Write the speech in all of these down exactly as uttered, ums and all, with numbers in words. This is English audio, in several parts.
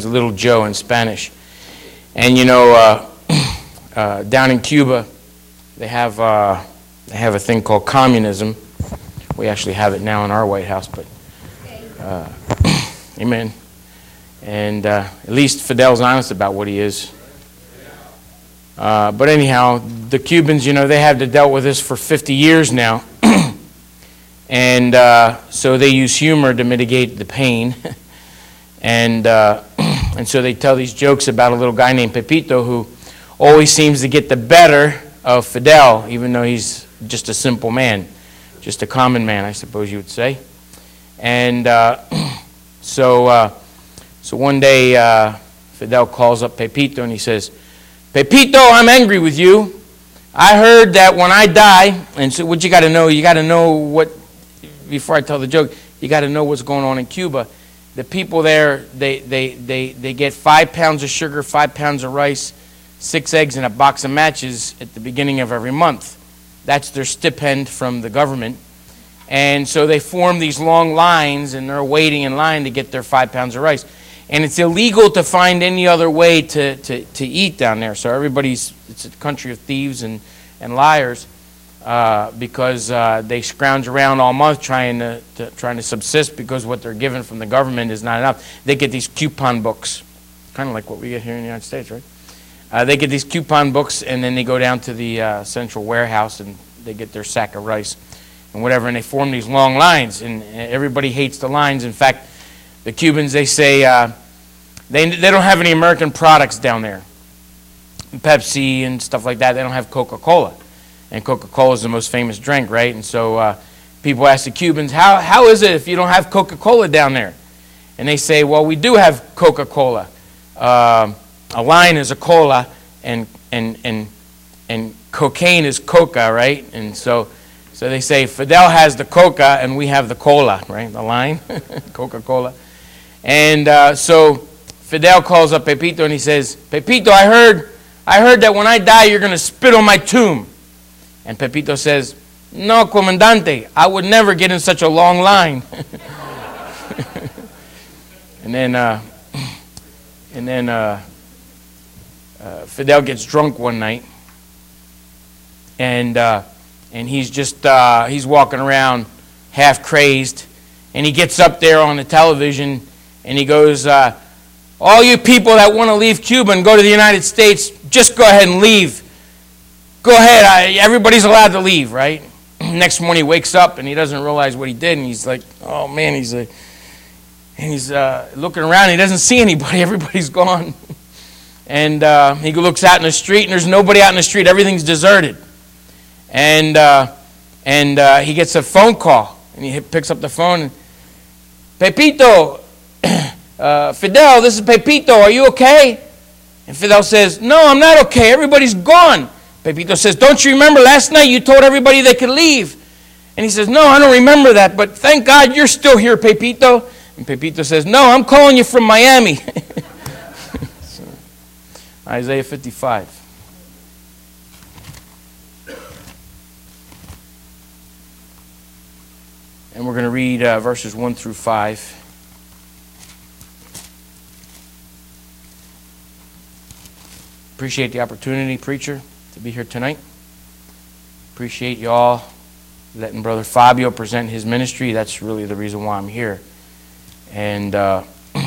Little Joe in Spanish. And you know, uh, uh, down in Cuba, they have uh, they have a thing called communism. We actually have it now in our White House, but uh, amen. And uh, at least Fidel's honest about what he is. Uh, but anyhow, the Cubans, you know, they have dealt with this for fifty years now. And uh, so they use humor to mitigate the pain. and uh, and so they tell these jokes about a little guy named Pepito who always seems to get the better of Fidel, even though he's just a simple man, just a common man, I suppose you would say. And uh, so, uh, so one day uh, Fidel calls up Pepito and he says, "Pepito, I'm angry with you. I heard that when I die," and so what you got to know, you got to know what, before I tell the joke, you got to know what's going on in Cuba. The people there, they, they, they, they get five pounds of sugar, five pounds of rice, six eggs, and a box of matches at the beginning of every month. That's their stipend from the government. And so they form these long lines, and they're waiting in line to get their five pounds of rice. And it's illegal to find any other way to, to, to eat down there. So everybody's, it's a country of thieves and, and liars. Uh, because uh, they scrounge around all month trying to, to trying to subsist, because what they're given from the government is not enough. They get these coupon books, kind of like what we get here in the United States, right? Uh, they get these coupon books, and then they go down to the uh, central warehouse and they get their sack of rice and whatever, and they form these long lines, and everybody hates the lines. In fact, the Cubans, they say uh, they they don't have any American products down there, Pepsi and stuff like that. They don't have Coca-Cola. And Coca-Cola is the most famous drink, right? And so uh, people ask the Cubans, how, how is it if you don't have Coca-Cola down there? And they say, well, we do have Coca-Cola. Uh, a line is a cola, and, and, and, and cocaine is coca, right? And so, so they say, Fidel has the coca, and we have the cola, right? The line, Coca-Cola. And uh, so Fidel calls up Pepito, and he says, "Pepito, I heard, I heard that when I die, you're going to spit on my tomb." And Pepito says, "No, Comandante, I would never get in such a long line." and then, uh, and then uh, uh, Fidel gets drunk one night, and uh, and he's just uh, he's walking around half crazed, and he gets up there on the television, and he goes, uh, "All you people that want to leave Cuba and go to the United States, just go ahead and leave. Go ahead, I, everybody's allowed to leave," right? Next morning he wakes up and he doesn't realize what he did, and he's like, oh man, he's like, and he's uh, looking around and he doesn't see anybody, everybody's gone. And uh, he looks out in the street and there's nobody out in the street, everything's deserted. And uh, and uh, he gets a phone call, and he picks up the phone, and, "Pepito, uh, Fidel, this is Pepito, are you okay?" And Fidel says, "No, I'm not okay, everybody's gone." Pepito says, "Don't you remember last night you told everybody they could leave?" And he says, "No, I don't remember that, but thank God you're still here, Pepito." And Pepito says, "No, I'm calling you from Miami." So, Isaiah fifty-five. And we're going to read uh, verses one through five. Appreciate the opportunity, preacher, to be here tonight. Appreciate y'all letting Brother Fabio present his ministry. That's really the reason why I'm here. And uh,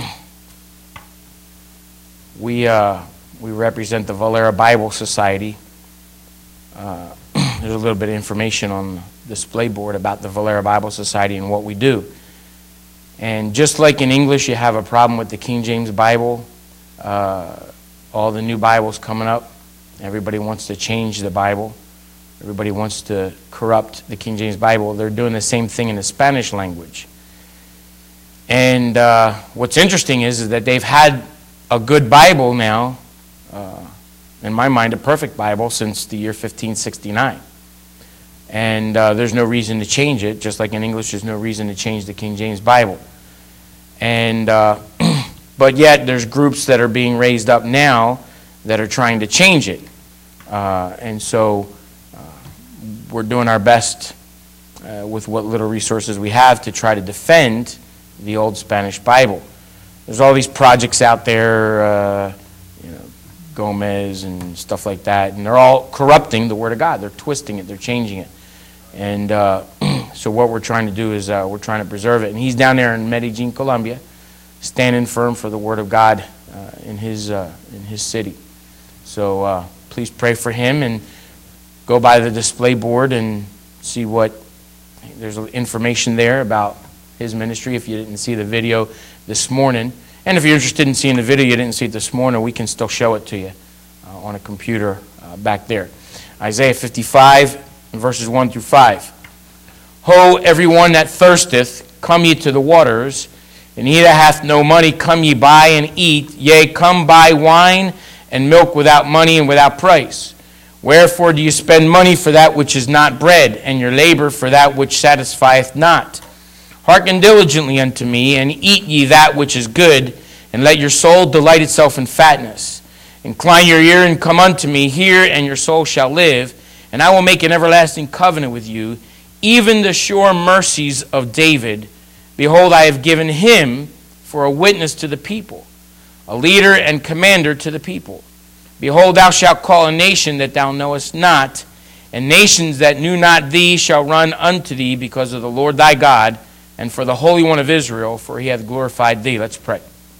we uh, we represent the Valera Bible Society. Uh, there's a little bit of information on the display board about the Valera Bible Society and what we do. And just like in English, you have a problem with the King James Bible. Uh, all the new Bibles coming up. Everybody wants to change the Bible. Everybody wants to corrupt the King James Bible. They're doing the same thing in the Spanish language. And uh, what's interesting is, is that they've had a good Bible now, uh, in my mind, a perfect Bible, since the year fifteen sixty-nine. And uh, there's no reason to change it, just like in English there's no reason to change the King James Bible. And uh, but yet there's groups that are being raised up now that are trying to change it. Uh, and so uh, we're doing our best uh, with what little resources we have to try to defend the old Spanish Bible. there's all these projects out there, uh, you know, Gomez and stuff like that, and they're all corrupting the Word of God. They're twisting it. They're changing it. And uh, so what we're trying to do is uh, we're trying to preserve it. And he's down there in Medellin, Colombia, standing firm for the Word of God uh, in his uh, in his city. So uh, please pray for him and go by the display board and see what, there's information there about his ministry if you didn't see the video this morning. And if you're interested in seeing the video, you didn't see it this morning, we can still show it to you uh, on a computer uh, back there. Isaiah fifty-five, verses one through five. Ho, everyone that thirsteth, come ye to the waters, and he that hath no money, come ye buy and eat. Yea, come buy wine and milk without money and without price. Wherefore do you spend money for that which is not bread, and your labor for that which satisfieth not? Hearken diligently unto me, and eat ye that which is good, and let your soul delight itself in fatness. Incline your ear and come unto me, hear, and your soul shall live, and I will make an everlasting covenant with you, even the sure mercies of David. Behold, I have given him for a witness to the people, a leader and commander to the people. Behold, thou shalt call a nation that thou knowest not, and nations that knew not thee shall run unto thee because of the Lord thy God, and for the Holy One of Israel, for he hath glorified thee. Let's pray.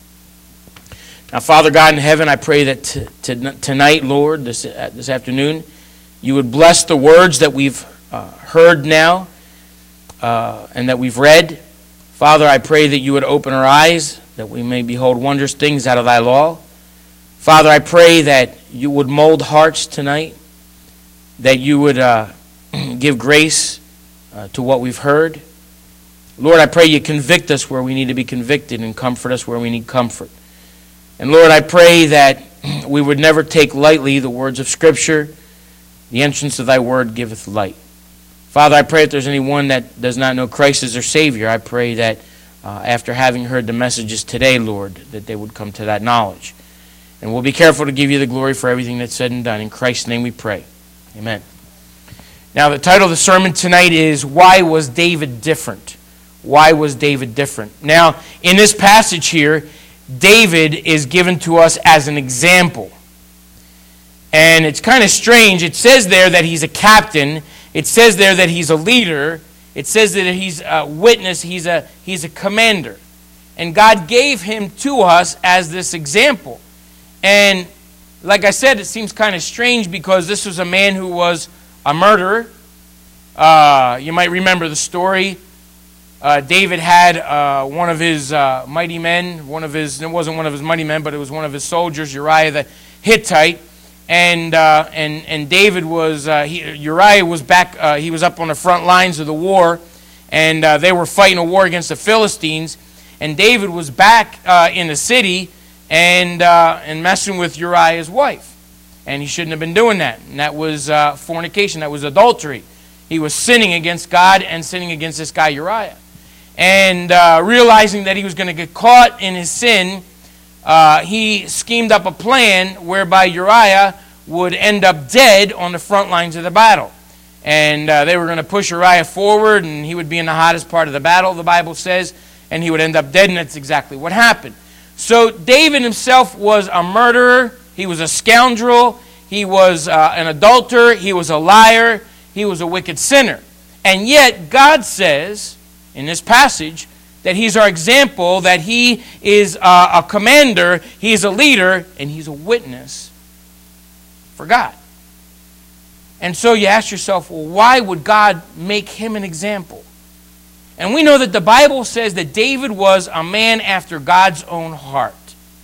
Now, Father God in heaven, I pray that t- t- tonight, Lord, this, uh, this afternoon, you would bless the words that we've uh, heard now uh, and that we've read. Father, I pray that you would open our eyes, that we may behold wondrous things out of thy law. Father, I pray that you would mold hearts tonight, that you would uh, give grace uh, to what we've heard. Lord, I pray you convict us where we need to be convicted and comfort us where we need comfort. And Lord, I pray that we would never take lightly the words of Scripture. The entrance of thy word giveth light. Father, I pray if there's anyone that does not know Christ as their Savior, I pray that uh, after having heard the messages today, Lord, that they would come to that knowledge. And we'll be careful to give you the glory for everything that's said and done. In Christ's name we pray. Amen. Now, the title of the sermon tonight is, Why Was David Different? Why was David different? Now, in this passage here, David is given to us as an example. And it's kind of strange. It says there that he's a captain. It says there that he's a leader. It says that he's a witness. He's a, he's a commander. And God gave him to us as this example. And like I said, it seems kind of strange because this was a man who was a murderer. Uh, you might remember the story. Uh, David had uh, one of his uh, mighty men, one of his, it wasn't one of his mighty men, but it was one of his soldiers, Uriah the Hittite. And uh, and and David was, uh, he, Uriah was back, uh, he was up on the front lines of the war, and uh, they were fighting a war against the Philistines. And David was back uh, in the city and uh, and messing with Uriah's wife. And he shouldn't have been doing that. And that was uh, fornication, that was adultery. He was sinning against God and sinning against this guy Uriah. And uh, realizing that he was going to get caught in his sin, uh, he schemed up a plan whereby Uriah would end up dead on the front lines of the battle. And uh, they were going to push Uriah forward, and he would be in the hottest part of the battle, the Bible says, and he would end up dead, and that's exactly what happened. So David himself was a murderer, he was a scoundrel, he was uh, an adulterer, he was a liar, he was a wicked sinner. And yet God says in this passage that he's our example, that he is uh, a commander, he's a leader, and he's a witness for God. And so you ask yourself, well, why would God make him an example? And we know that the Bible says that David was a man after God's own heart.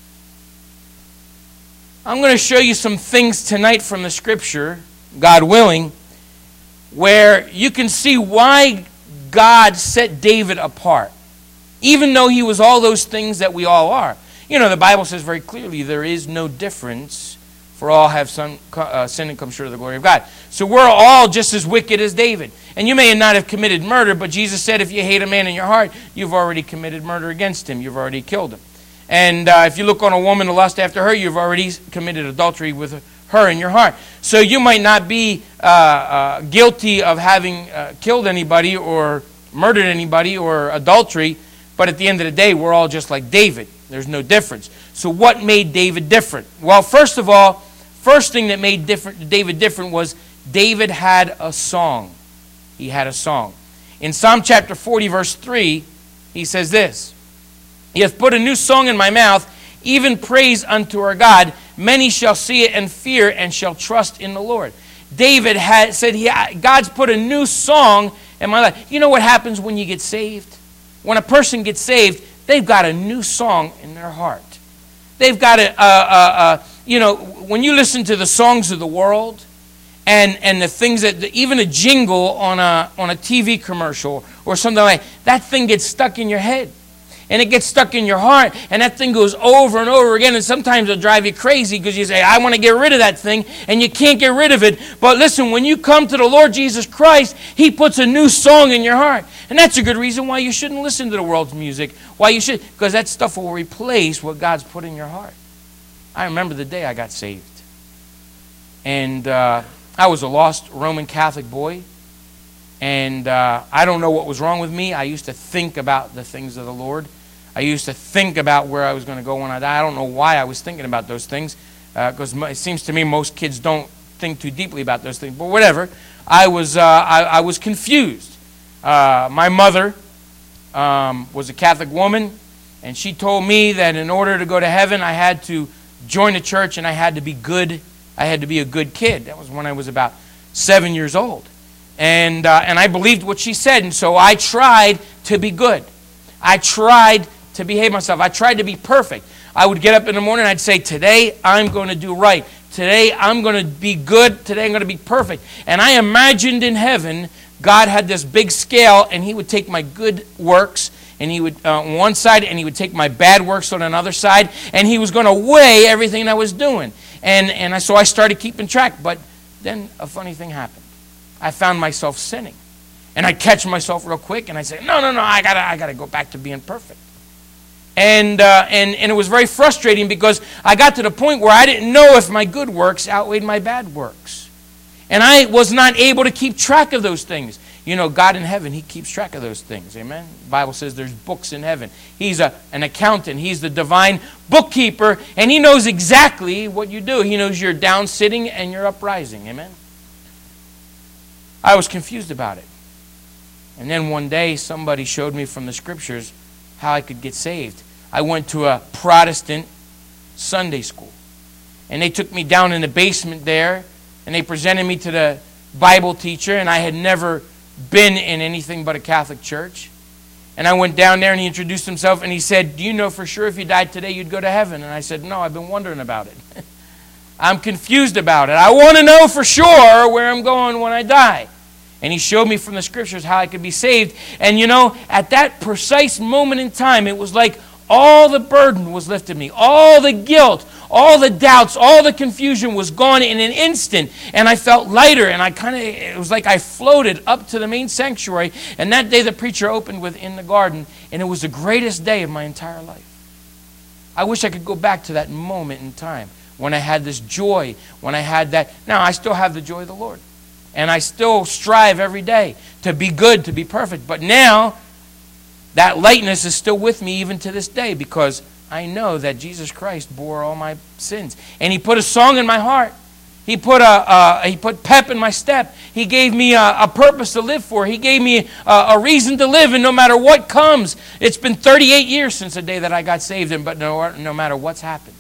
I'm going to show you some things tonight from the Scripture, God willing, where you can see why God set David apart, even though he was all those things that we all are. You know, the Bible says very clearly there is no difference, for all have some, uh, sinned and come short of the glory of God. So we're all just as wicked as David. And you may not have committed murder, but Jesus said if you hate a man in your heart, you've already committed murder against him. You've already killed him. And uh, if you look on a woman to lust after her, you've already committed adultery with her in your heart. So you might not be uh, uh, guilty of having uh, killed anybody or murdered anybody or adultery, but at the end of the day, we're all just like David. There's no difference. So what made David different? Well, first of all, first thing that made different, David different was David had a song. He had a song. In Psalm chapter forty, verse three, he says this, He hath put a new song in my mouth, even praise unto our God. Many shall see it and fear and shall trust in the Lord. David had said, he, God's put a new song in my life. You know what happens when you get saved? When a person gets saved, they've got a new song in their heart. They've got a, uh, uh, uh, you know, when you listen to the songs of the world, and and the things that, even a jingle on a on a T V commercial or something like that, that thing gets stuck in your head. And it gets stuck in your heart, and that thing goes over and over again, and sometimes it'll drive you crazy because you say, I want to get rid of that thing, and you can't get rid of it. But listen, when you come to the Lord Jesus Christ, He puts a new song in your heart. And that's a good reason why you shouldn't listen to the world's music. Why you should, because that stuff will replace what God's put in your heart. I remember the day I got saved. And uh, I was a lost Roman Catholic boy. And uh, I don't know what was wrong with me. I used to think about the things of the Lord. I used to think about where I was going to go when I die. I don't know why I was thinking about those things, because uh, it seems to me most kids don't think too deeply about those things. But whatever, I was uh, I, I was confused. Uh, my mother um, was a Catholic woman, and she told me that in order to go to heaven, I had to join a church and I had to be good. I had to be a good kid. That was when I was about seven years old, and uh, and I believed what she said, and so I tried to be good. I tried to behave myself. I tried to be perfect. I would get up in the morning and I'd say, today I'm going to do right. Today I'm going to be good. Today I'm going to be perfect. And I imagined in heaven, God had this big scale, and He would take my good works and He would uh, on one side, and He would take my bad works on another side, and He was going to weigh everything I was doing. And and I, so I started keeping track. But then a funny thing happened. I found myself sinning. And I'd catch myself real quick, and I'd say, no, no, no, I gotta, I gotta go back to being perfect. And, uh, and, and it was very frustrating because I got to the point where I didn't know if my good works outweighed my bad works. And I was not able to keep track of those things. You know, God in heaven, He keeps track of those things. Amen? The Bible says there's books in heaven. He's a, an accountant. He's the divine bookkeeper, and He knows exactly what you do. He knows your down sitting and your uprising. Amen? I was confused about it. And then one day, somebody showed me from the Scriptures how I could get saved. I went to a Protestant Sunday school. And they took me down in the basement there, and they presented me to the Bible teacher, and I had never been in anything but a Catholic church. And I went down there, and he introduced himself, and he said, do you know for sure if you died today you'd go to heaven? And I said, no, I've been wondering about it. I'm confused about it. I want to know for sure where I'm going when I die. And he showed me from the Scriptures how I could be saved. And you know, at that precise moment in time, it was like all the burden was lifted me. All the guilt, all the doubts, all the confusion was gone in an instant. And I felt lighter, and I kind of, it was like I floated up to the main sanctuary. And that day the preacher opened with In the Garden, and it was the greatest day of my entire life. I wish I could go back to that moment in time when I had this joy, when I had that. Now, I still have the joy of the Lord. And I still strive every day to be good, to be perfect. But now, that lightness is still with me even to this day, because I know that Jesus Christ bore all my sins. And He put a song in my heart. He put a, a He put pep in my step. He gave me a, a purpose to live for. He gave me a, a reason to live, and no matter what comes. It's been thirty-eight years since the day that I got saved, and but no, no matter what's happened,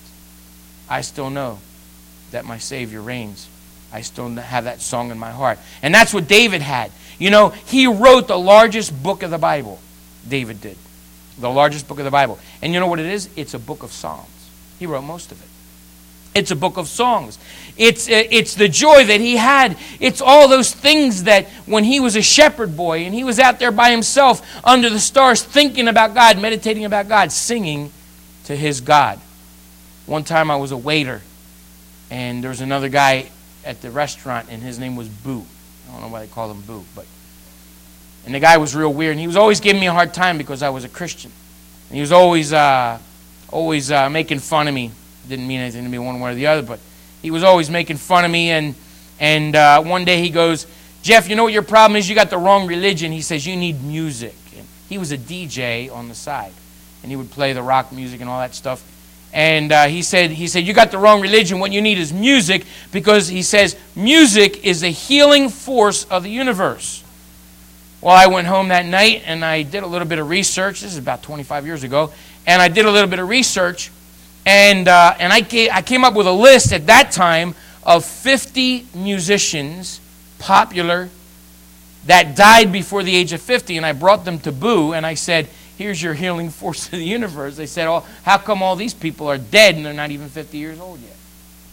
I still know that my Savior reigns. I still have that song in my heart. And that's what David had. You know, he wrote the largest book of the Bible. David did. The largest book of the Bible. And you know what it is? It's a book of Psalms. He wrote most of it. It's a book of songs. It's, it's the joy that he had. It's all those things that when he was a shepherd boy and he was out there by himself under the stars thinking about God, meditating about God, singing to his God. One time I was a waiter, and there was another guy at the restaurant, and his name was Boo. I don't know why they call him Boo, but and the guy was real weird, and he was always giving me a hard time because I was a Christian, and he was always uh, always uh, making fun of me. Didn't mean anything to me one way or the other, but he was always making fun of me. And and uh, one day he goes, Jeff, you know what your problem is? You got the wrong religion. He says you need music. And he was a D J on the side, and he would play the rock music and all that stuff. And uh, he said, he said, you got the wrong religion. What you need is music, because he says music is the healing force of the universe. Well, I went home that night and I did a little bit of research. This is about twenty-five years ago. And I did a little bit of research. And, uh, and I, came, I came up with a list at that time of fifty musicians, popular, that died before the age of fifty. And I brought them to Boo and I said, here's your healing force of the universe. They said, oh, how come all these people are dead and they're not even fifty years old yet?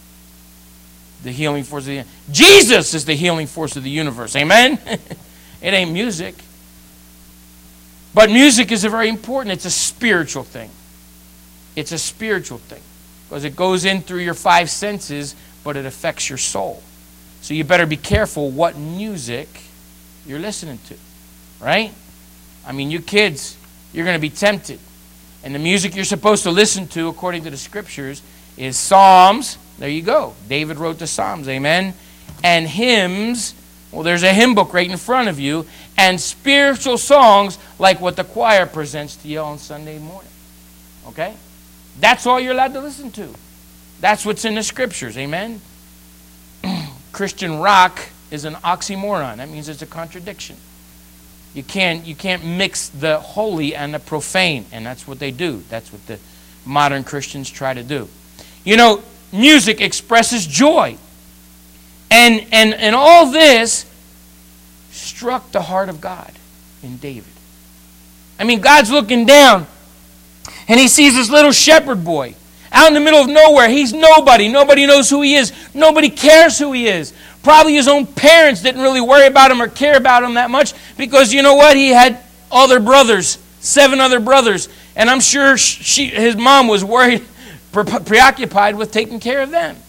The healing force of the universe. Jesus is the healing force of the universe. Amen? It ain't music. But music is a very important. It's a spiritual thing. It's a spiritual thing. Because it goes in through your five senses, but it affects your soul. So you better be careful what music you're listening to. Right? I mean, you kids, you're going to be tempted. And the music you're supposed to listen to, according to the scriptures, is Psalms. There you go. David wrote the Psalms. Amen. And hymns. Well, there's a hymn book right in front of you. And spiritual songs like what the choir presents to you on Sunday morning. Okay? That's all you're allowed to listen to. That's what's in the scriptures. Amen? Christian rock is an oxymoron. That means it's a contradiction. You can't, you can't mix the holy and the profane. And that's what they do. That's what the modern Christians try to do. You know, music expresses joy. And, and, and all this struck the heart of God in David. I mean, God's looking down and he sees this little shepherd boy out in the middle of nowhere. He's nobody. Nobody knows who he is. Nobody cares who he is. Probably his own parents didn't really worry about him or care about him that much, because you know what? He had other brothers, seven other brothers. And I'm sure she, his mom was worried, pre- preoccupied with taking care of them.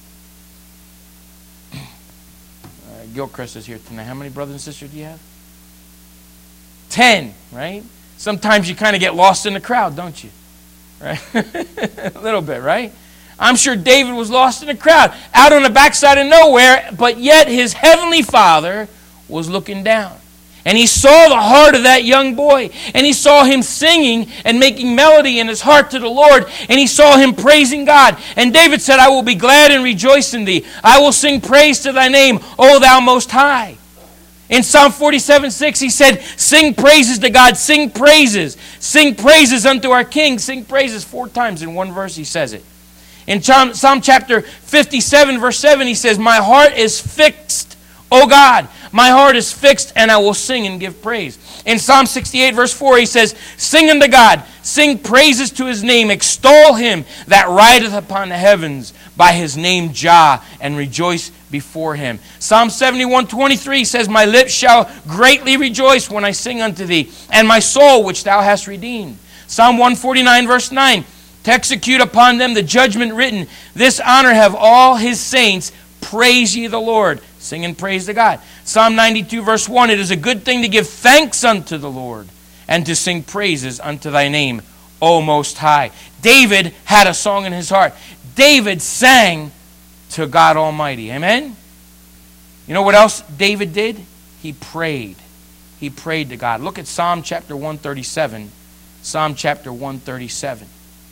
Gilchrist is here tonight. How many brothers and sisters do you have? Ten, right? Sometimes you kind of get lost in the crowd, don't you? Right? A little bit, right? I'm sure David was lost in the crowd, out on the backside of nowhere, but yet his heavenly Father was looking down. And he saw the heart of that young boy. And he saw him singing and making melody in his heart to the Lord. And he saw him praising God. And David said, I will be glad and rejoice in thee. I will sing praise to thy name, O thou most high. In Psalm forty-seven six, he said, sing praises to God, sing praises. Sing praises unto our King. Sing praises four times in one verse he says it. In Psalm chapter fifty-seven verse seven, he says, my heart is fixed, O God. My heart is fixed, and I will sing and give praise. In Psalm sixty-eight, verse four, he says, sing unto God, sing praises to his name, extol him that rideth upon the heavens by his name Jah, and rejoice before him. Psalm seventy-one, twenty-three says, my lips shall greatly rejoice when I sing unto thee, and my soul which thou hast redeemed. Psalm one forty-nine, verse nine, to execute upon them the judgment written, this honor have all his saints, praise ye the Lord. Sing and praise to God. Psalm ninety-two verse one, it is a good thing to give thanks unto the Lord and to sing praises unto thy name, O Most High. David had a song in his heart. David sang to God Almighty. Amen? You know what else David did? He prayed. He prayed to God. Look at Psalm chapter one thirty-seven. Psalm chapter one thirty-seven.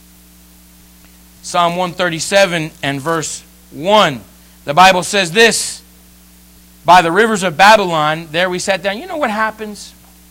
Psalm one thirty-seven and verse one. The Bible says this, by the rivers of Babylon, there we sat down. You know what happens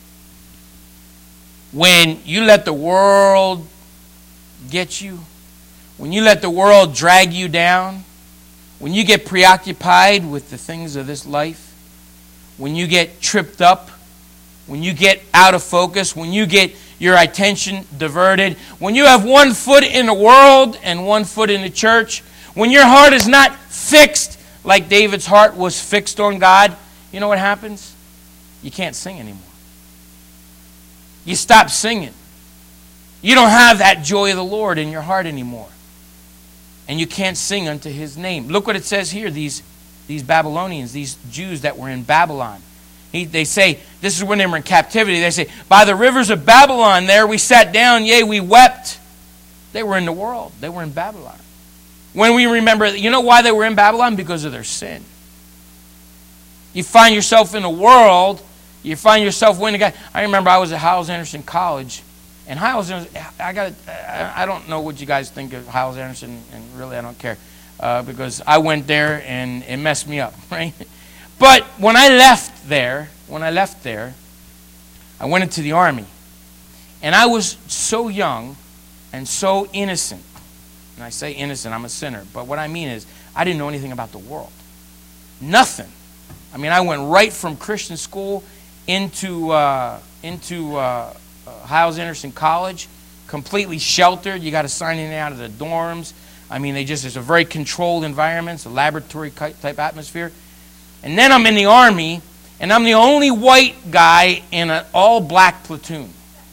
when you let the world get you? When you let the world drag you down? When you get preoccupied with the things of this life? When you get tripped up? When you get out of focus? When you get your attention diverted? When you have one foot in the world and one foot in the church? When your heart is not fixed like David's heart was fixed on God, you know what happens? You can't sing anymore. You stop singing. You don't have that joy of the Lord in your heart anymore. And you can't sing unto his name. Look what it says here, these, these Babylonians, these Jews that were in Babylon. He, they say, this is when they were in captivity, they say, by the rivers of Babylon there we sat down, yea, we wept. They were in the world. They were in Babylon. When we remember, you know why they were in Babylon? Because of their sin. You find yourself in a world, you find yourself winning. I remember I was at Hyles Anderson College, And Hyles Anderson, I got, I don't know what you guys think of Hyles Anderson, and really I don't care, uh, because I went there and it messed me up, right? But when I left there, when I left there, I went into the Army, and I was so young and so innocent. And I say innocent, I'm a sinner, but what I mean is I didn't know anything about the world, nothing. I mean, I went right from Christian school into uh, into. Uh, Uh, Hyles Anderson College, completely sheltered. You got to sign in and out of the dorms. I mean, they just, it's a very controlled environment. It's a laboratory type atmosphere. And then I'm in the Army, and I'm the only white guy in an all-black platoon.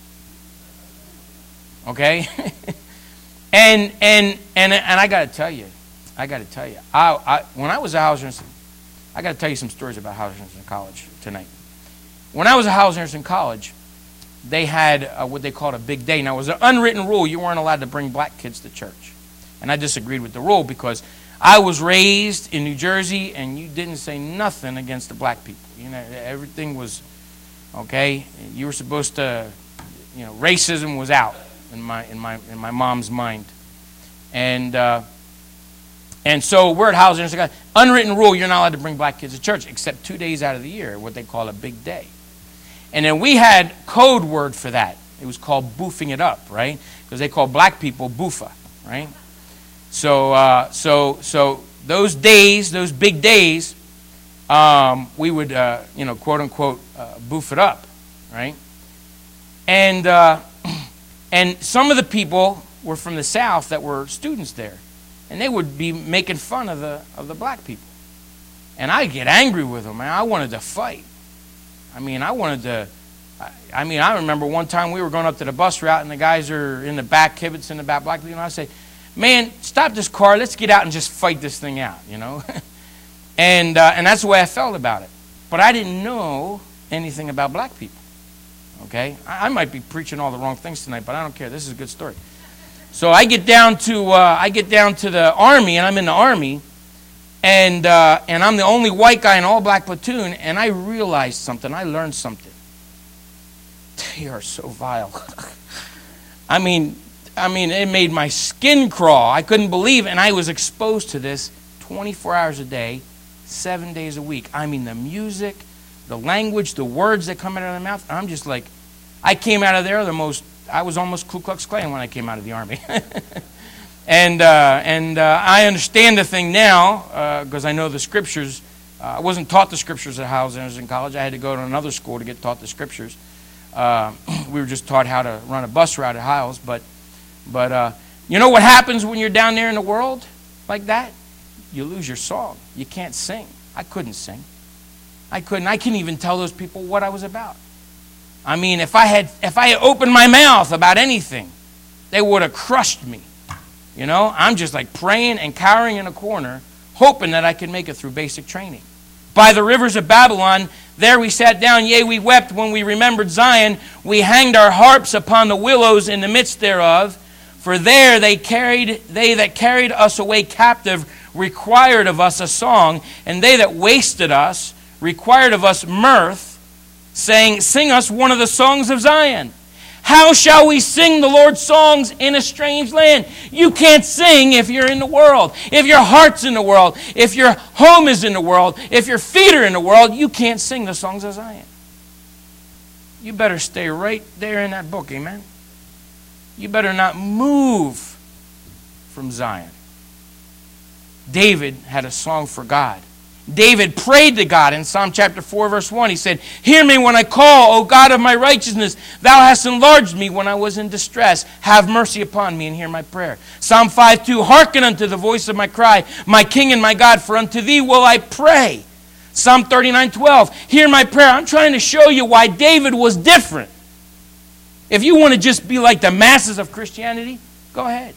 Okay? and and and and I got to tell you, I got to tell you, I, I when I was at Hyles Anderson, I got to tell you some stories about Hyles Anderson College tonight. When I was at Hyles Anderson College, they had uh, what they called a big day. Now, it was an unwritten rule. You weren't allowed to bring black kids to church. And I disagreed with the rule because I was raised in New Jersey, and you didn't say nothing against the black people. You know, everything was, okay, you were supposed to, you know, racism was out in my, in my, in my mom's mind. And, uh, and so we're at Hyles Anderson. Unwritten rule, you're not allowed to bring black kids to church except two days out of the year, what they call a big day. And then we had code word for that. It was called boofing it up, right? Because they call black people boofa, right? So, uh, so, so those days, those big days, um, we would, uh, you know, quote unquote, uh, boof it up, right? And uh, and some of the people were from the South that were students there, and they would be making fun of the of the black people, and I'd get angry with them, man. I wanted to fight. I mean, I wanted to, I, I mean, I remember one time we were going up to the bus route, and the guys are in the back, kibbutz in the back, black people, and I say, man, stop this car, let's get out and just fight this thing out, you know? and uh, and that's the way I felt about it. But I didn't know anything about black people, okay? I, I might be preaching all the wrong things tonight, but I don't care. This is a good story. So I get down to, uh, I get down to the Army, and I'm in the Army, And uh, and I'm the only white guy in an all-black platoon, and I realized something. I learned something. They are so vile. I mean, I mean, it made my skin crawl. I couldn't believe it, and I was exposed to this twenty-four hours a day, seven days a week. I mean, the music, the language, the words that come out of their mouth. I'm just like, I came out of there the most. I was almost Ku Klux Klan when I came out of the Army. And uh, and uh, I understand the thing now because uh, I know the scriptures. Uh, I wasn't taught the scriptures at Hyles Anderson College. I had to go to another school to get taught the scriptures. Uh, we were just taught how to run a bus route at Hyles. But but uh, you know what happens when you're down there in the world like that? You lose your song. You can't sing. I couldn't sing. I couldn't. I couldn't even tell those people what I was about. I mean, if I had if I had opened my mouth about anything, they would have crushed me. You know, I'm just like praying and cowering in a corner, hoping that I could make it through basic training. By the rivers of Babylon, there we sat down, yea, we wept when we remembered Zion. We hanged our harps upon the willows in the midst thereof. For there they carried, they that carried us away captive required of us a song, and they that wasted us required of us mirth, saying, sing us one of the songs of Zion. How shall we sing the Lord's songs in a strange land? You can't sing if you're in the world. If your heart's in the world, if your home is in the world, if your feet are in the world, you can't sing the songs of Zion. You better stay right there in that book, amen? You better not move from Zion. David had a song for God. David prayed to God in Psalm chapter four, verse one. He said, hear me when I call, O God of my righteousness. Thou hast enlarged me when I was in distress. Have mercy upon me and hear my prayer. Psalm five two, hearken unto the voice of my cry, my King and my God, for unto thee will I pray. Psalm thirty-nine twelve, hear my prayer. I'm trying to show you why David was different. If you want to just be like the masses of Christianity, go ahead.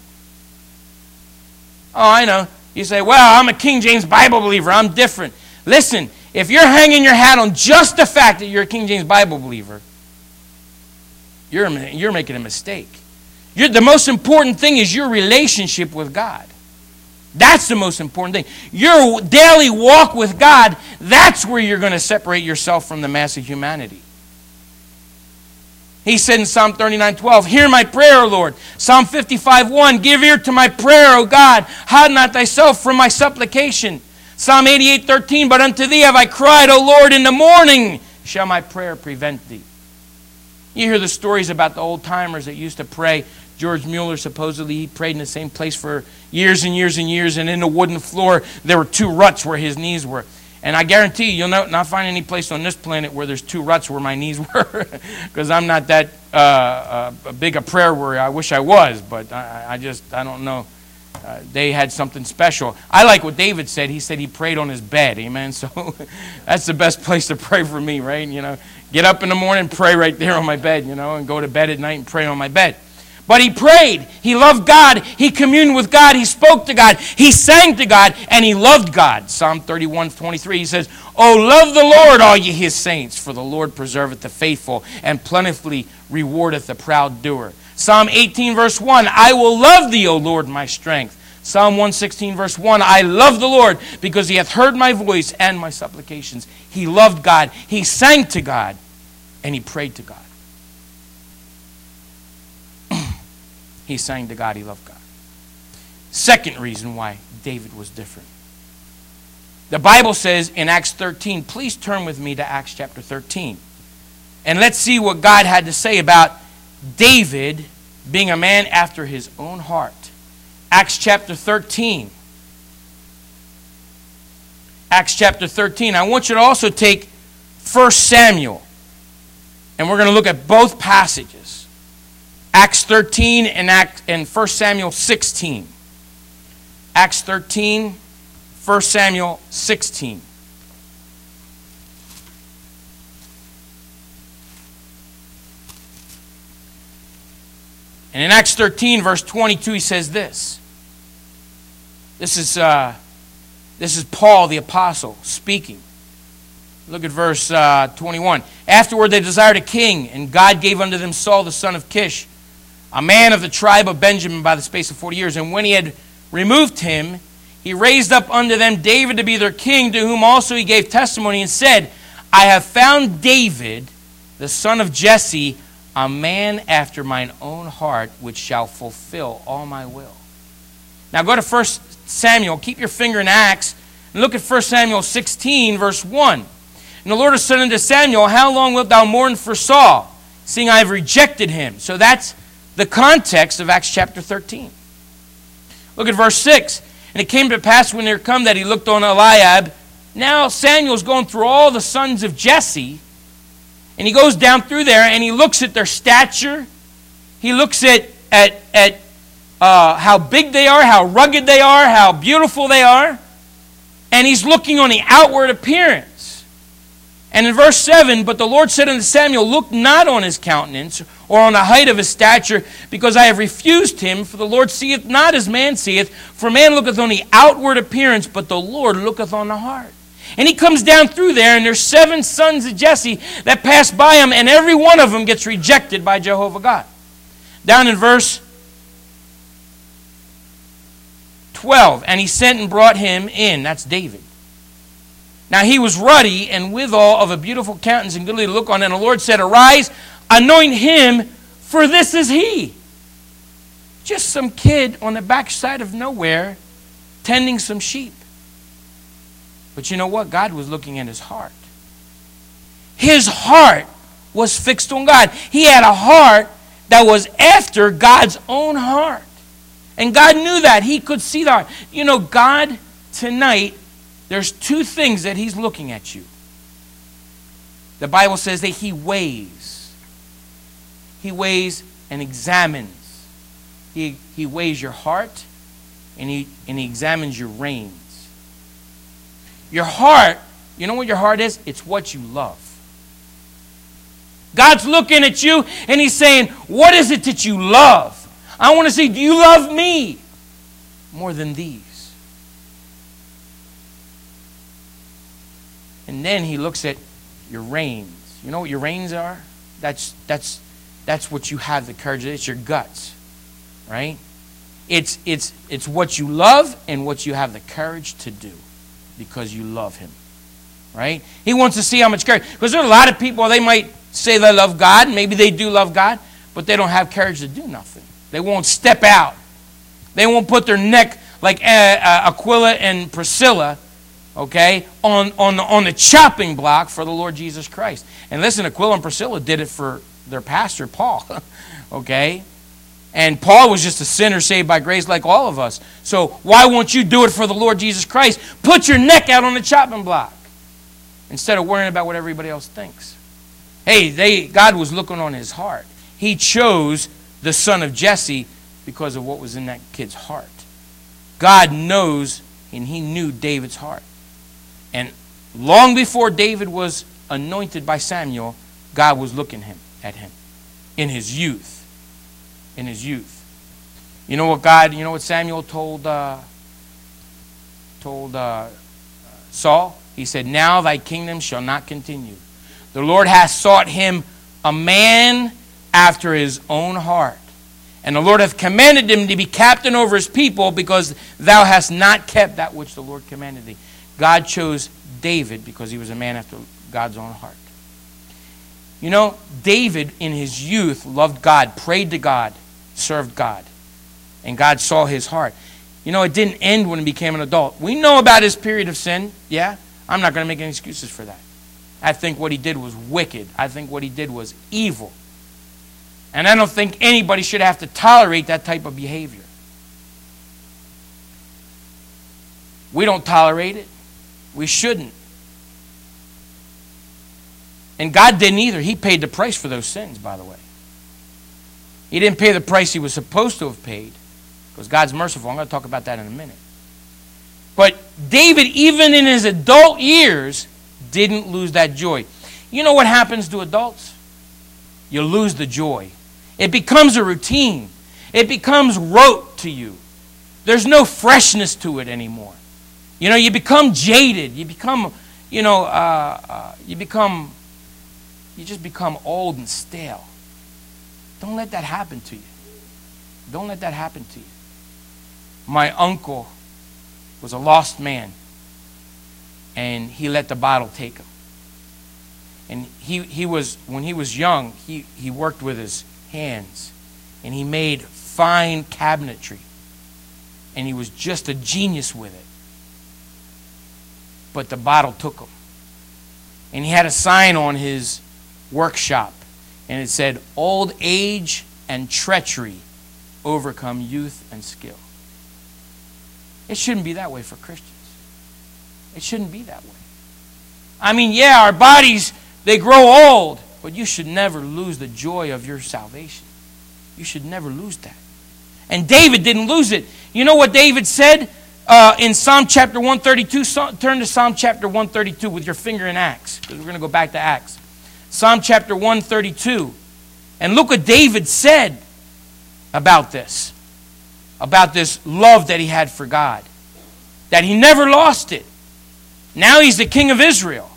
Oh, I know. You say, well, I'm a King James Bible believer. I'm different. Listen, if you're hanging your hat on just the fact that you're a King James Bible believer, you're, you're making a mistake. You're, the most important thing is your relationship with God. That's the most important thing. Your daily walk with God, that's where you're going to separate yourself from the mass of humanity. He said in Psalm thirty-nine twelve, hear my prayer, O Lord. Psalm fifty-five one, give ear to my prayer, O God. Hide not thyself from my supplication. Psalm eighty-eight thirteen, but unto thee have I cried, O Lord, in the morning shall my prayer prevent thee. You hear the stories about the old timers that used to pray. George Mueller, supposedly, he prayed in the same place for years and years and years, and in the wooden floor, there were two ruts where his knees were. And I guarantee you, you'll not, not find any place on this planet where there's two ruts where my knees were, because I'm not that uh, uh, big a prayer warrior. I wish I was, but I, I just, I don't know. Uh, they had something special. I like what David said. He said he prayed on his bed. Amen. So that's the best place to pray for me, right? You know, get up in the morning, pray right there on my bed, you know, and go to bed at night and pray on my bed. But he prayed. He loved God. He communed with God. He spoke to God. He sang to God, and he loved God. Psalm thirty-one twenty-three, he says, oh, love the Lord, all ye his saints, for the Lord preserveth the faithful, and plentifully rewardeth the proud doer. Psalm eighteen verse one, I will love thee, O Lord, my strength. Psalm one sixteen verse one, I love the Lord, because he hath heard my voice and my supplications. He loved God. He sang to God, and he prayed to God. He sang to God. He loved God. Second reason why David was different. The Bible says in Acts thirteen, please turn with me to Acts chapter thirteen. And let's see what God had to say about David being a man after his own heart. Acts chapter thirteen. Acts chapter thirteen. I want you to also take First Samuel. And we're going to look at both passages. Acts thirteen and, Act, and First Samuel sixteen. Acts thirteen, First Samuel sixteen. And in Acts thirteen, verse twenty-two, he says this. This is, uh, this is Paul the apostle speaking. Look at verse uh, twenty-one. Afterward they desired a king, and God gave unto them Saul the son of Kish, a man of the tribe of Benjamin, by the space of forty years. And when he had removed him, he raised up unto them David to be their king, to whom also he gave testimony and said, I have found David, the son of Jesse, a man after mine own heart, which shall fulfill all my will. Now go to First Samuel. Keep your finger in Acts. And look at First Samuel sixteen, verse one. And the Lord has said unto Samuel, how long wilt thou mourn for Saul, seeing I have rejected him? So that's the context of Acts chapter thirteen. Look at verse six. And it came to pass when they were come that he looked on Eliab. Now Samuel's going through all the sons of Jesse. And he goes down through there and he looks at their stature. He looks at, at, at uh, how big they are, how rugged they are, how beautiful they are. And he's looking on the outward appearance. And in verse seven, but the Lord said unto Samuel, look not on his countenance or on the height of his stature, because I have refused him. For the Lord seeth not as man seeth. For man looketh on the outward appearance, but the Lord looketh on the heart. And he comes down through there, and there's seven sons of Jesse that pass by him, and every one of them gets rejected by Jehovah God. Down in verse twelve, and he sent and brought him in. That's David. Now he was ruddy and withal of a beautiful countenance and goodly to look on. And the Lord said, arise, anoint him, for this is he. Just some kid on the backside of nowhere tending some sheep. But you know what? God was looking at his heart. His heart was fixed on God. He had a heart that was after God's own heart. And God knew that. He could see the heart. You know, God tonight, there's two things that he's looking at you. The Bible says that he weighs. He weighs and examines. He, he weighs your heart and he, and he examines your reins. Your heart, you know what your heart is? It's what you love. God's looking at you and he's saying, what is it that you love? I want to see, do you love me more than these? And then he looks at your reins. You know what your reins are? That's, that's, that's what you have the courage. It's your guts, right? It's, it's, it's what you love and what you have the courage to do because you love him, right? He wants to see how much courage. Because there are a lot of people, they might say they love God. Maybe they do love God, but they don't have courage to do nothing. They won't step out. They won't put their neck like uh, uh, Aquila and Priscilla, okay, on, on, the, on the chopping block for the Lord Jesus Christ. And listen, Aquila and Priscilla did it for their pastor, Paul, okay? And Paul was just a sinner saved by grace like all of us. So why won't you do it for the Lord Jesus Christ? Put your neck out on the chopping block instead of worrying about what everybody else thinks. Hey, they, God was looking on his heart. He chose the son of Jesse because of what was in that kid's heart. God knows, and he knew David's heart. And long before David was anointed by Samuel, God was looking him at him in his youth. In his youth. You know what God, you know what Samuel told uh, told uh, Saul? He said, now thy kingdom shall not continue. The Lord hath sought him a man after his own heart. And the Lord hath commanded him to be captain over his people, because thou hast not kept that which the Lord commanded thee. God chose David because he was a man after God's own heart. You know, David in his youth loved God, prayed to God, served God. And God saw his heart. You know, it didn't end when he became an adult. We know about his period of sin, yeah? I'm not going to make any excuses for that. I think what he did was wicked. I think what he did was evil. And I don't think anybody should have to tolerate that type of behavior. We don't tolerate it. We shouldn't. And God didn't either. He paid the price for those sins, by the way. He didn't pay the price he was supposed to have paid, because God's merciful. I'm going to talk about that in a minute. But David, even in his adult years, didn't lose that joy. You know what happens to adults? You lose the joy. It becomes a routine. It becomes rote to you. There's no freshness to it anymore. You know, you become jaded. You become, you know, uh, uh, you become, you just become old and stale. Don't let that happen to you. Don't let that happen to you. My uncle was a lost man, and he let the bottle take him. And he, he was, when he was young, he, he worked with his hands, and he made fine cabinetry, and he was just a genius with it. But the bottle took him. And he had a sign on his workshop, and it said, old age and treachery overcome youth and skill. It shouldn't be that way for Christians. It shouldn't be that way. I mean, yeah, our bodies, they grow old, but you should never lose the joy of your salvation. You should never lose that. And David didn't lose it. You know what David said uh, in Psalm chapter one thirty-two? So, turn to Psalm chapter one thirty-two with your finger in Acts, because we're going to go back to Acts. Psalm chapter one thirty-two. And look what David said about this. About this love that he had for God. That he never lost it. Now he's the king of Israel.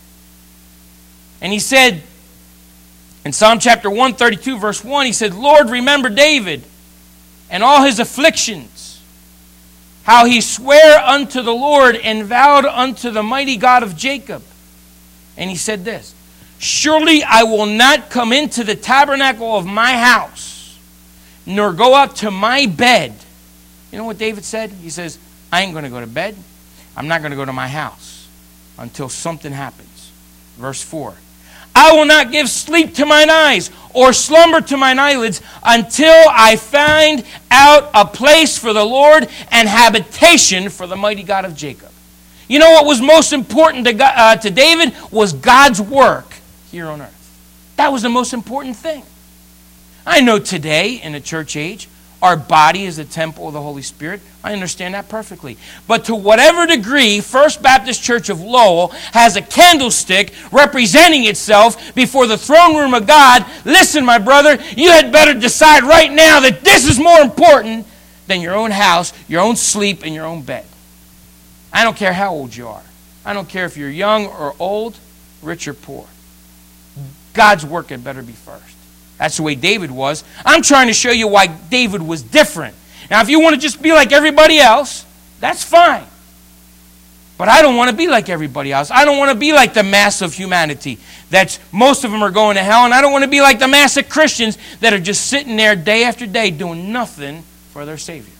And he said, in Psalm chapter one thirty-two, verse one, he said, Lord, remember David and all his afflictions, how he sware unto the Lord and vowed unto the mighty God of Jacob. And he said this, surely I will not come into the tabernacle of my house, nor go up to my bed. You know what David said? He says, I ain't going to go to bed. I'm not going to go to my house until something happens. Verse four. I will not give sleep to mine eyes or slumber to mine eyelids until I find out a place for the Lord and habitation for the mighty God of Jacob. You know what was most important to, God, uh, to David was God's work here on earth. That was the most important thing. I know today in the church age, our body is the temple of the Holy Spirit. I understand that perfectly. But to whatever degree First Baptist Church of Lowell has a candlestick representing itself before the throne room of God, listen, my brother, you had better decide right now that this is more important than your own house, your own sleep, and your own bed. I don't care how old you are. I don't care if you're young or old, rich or poor. God's work had better be first. That's the way David was. I'm trying to show you why David was different. Now, if you want to just be like everybody else, that's fine. But I don't want to be like everybody else. I don't want to be like the mass of humanity. That's most of them are going to hell, and I don't want to be like the mass of Christians that are just sitting there day after day doing nothing for their Savior.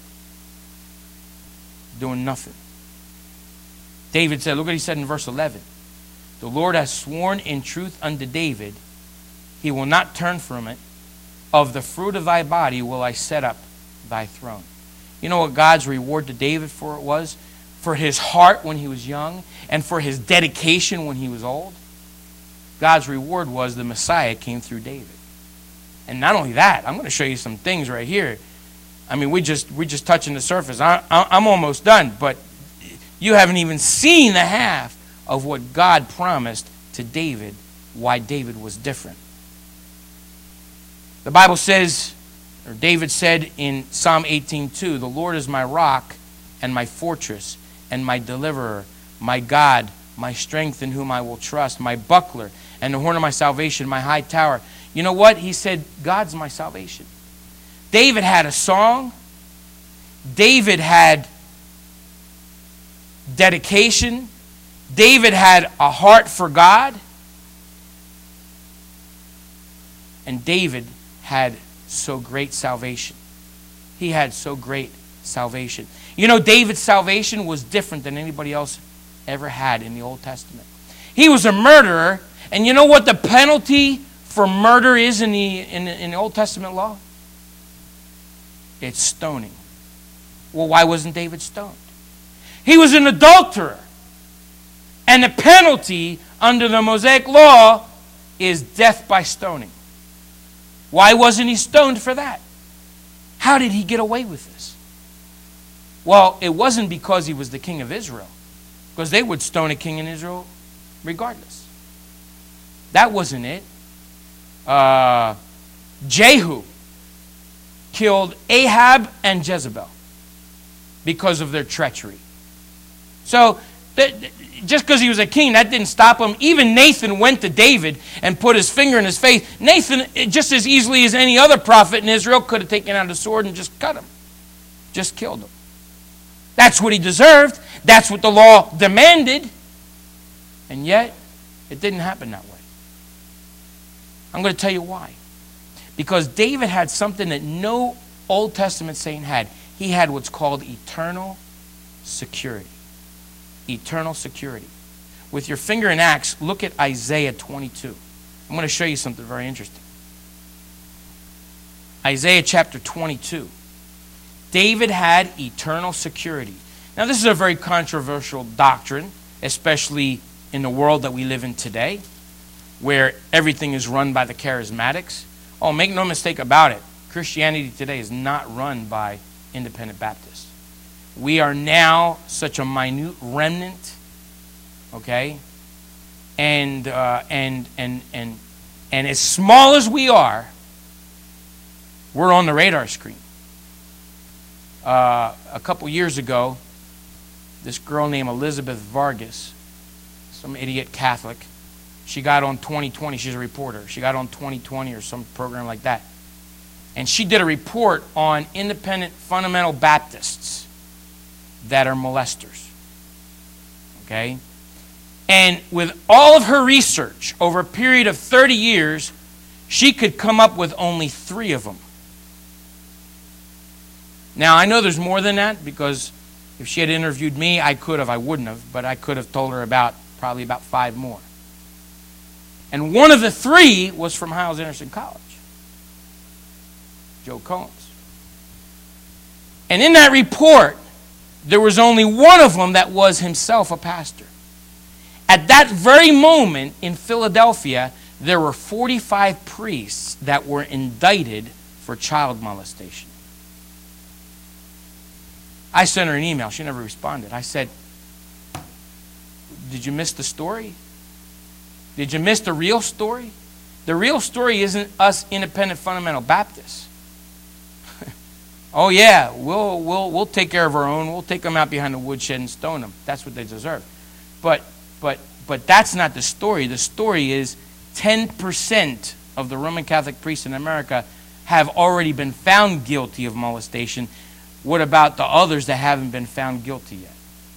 Doing nothing. David said, look what he said in verse eleven. The Lord has sworn in truth unto David, he will not turn from it. Of the fruit of thy body will I set up thy throne. You know what God's reward to David for it was? For his heart when he was young and for his dedication when he was old. God's reward was the Messiah came through David. And not only that, I'm going to show you some things right here. I mean, we just, we're just touching the surface. I, I, I'm almost done, but you haven't even seen the half of what God promised to David, why David was different. The Bible says, or David said in Psalm eighteen two, the Lord is my rock and my fortress and my deliverer, my God, my strength in whom I will trust, my buckler and the horn of my salvation, my high tower. You know what? He said, God's my salvation. David had a song. David had dedication. David had a heart for God. And David had so great salvation. He had so great salvation. You know, David's salvation was different than anybody else ever had in the Old Testament. He was a murderer, and you know what the penalty for murder is in the, in the, in the Old Testament law? It's stoning. Well, why wasn't David stoned? He was an adulterer. And the penalty under the Mosaic law is death by stoning. Why wasn't he stoned for that? How did he get away with this? Well, it wasn't because he was the king of Israel. Because they would stone a king in Israel regardless. That wasn't it. Uh, Jehu killed Ahab and Jezebel because of their treachery. So, th- just because he was a king, that didn't stop him. Even Nathan went to David and put his finger in his face. Nathan, just as easily as any other prophet in Israel, could have taken out a sword and just cut him. Just killed him. That's what he deserved. That's what the law demanded. And yet, it didn't happen that way. I'm going to tell you why. Because David had something that no Old Testament saint had. He had what's called eternal security. Eternal security. With your finger in Acts, look at Isaiah twenty-two. I'm going to show you something very interesting. Isaiah chapter twenty-two. David had eternal security. Now, this is a very controversial doctrine, especially in the world that we live in today, where everything is run by the charismatics. Oh, make no mistake about it. Christianity today is not run by independent Baptists. We are now such a minute remnant, okay? And uh, and and and and as small as we are, we're on the radar screen. Uh, a couple years ago, this girl named Elizabeth Vargas, some idiot Catholic, she got on twenty twenty. She's a reporter. She got on twenty twenty or some program like that. And she did a report on independent fundamental Baptists that are molesters. Okay? And with all of her research over a period of thirty years, she could come up with only three of them. Now, I know there's more than that, because if she had interviewed me, I could have, I wouldn't have, but I could have told her about probably about five more. And one of the three was from Hyles-Anderson College, Joe Combs. And in that report, there was only one of them that was himself a pastor. At that very moment in Philadelphia, there were forty-five priests that were indicted for child molestation. I sent her an email. She never responded. I said, did you miss the story? Did you miss the real story? The real story isn't us independent fundamental Baptists. Oh yeah, we'll, we'll, we'll take care of our own. We'll take them out behind the woodshed and stone them. That's what they deserve. But, but, but that's not the story. The story is ten percent of the Roman Catholic priests in America have already been found guilty of molestation. What about the others that haven't been found guilty yet?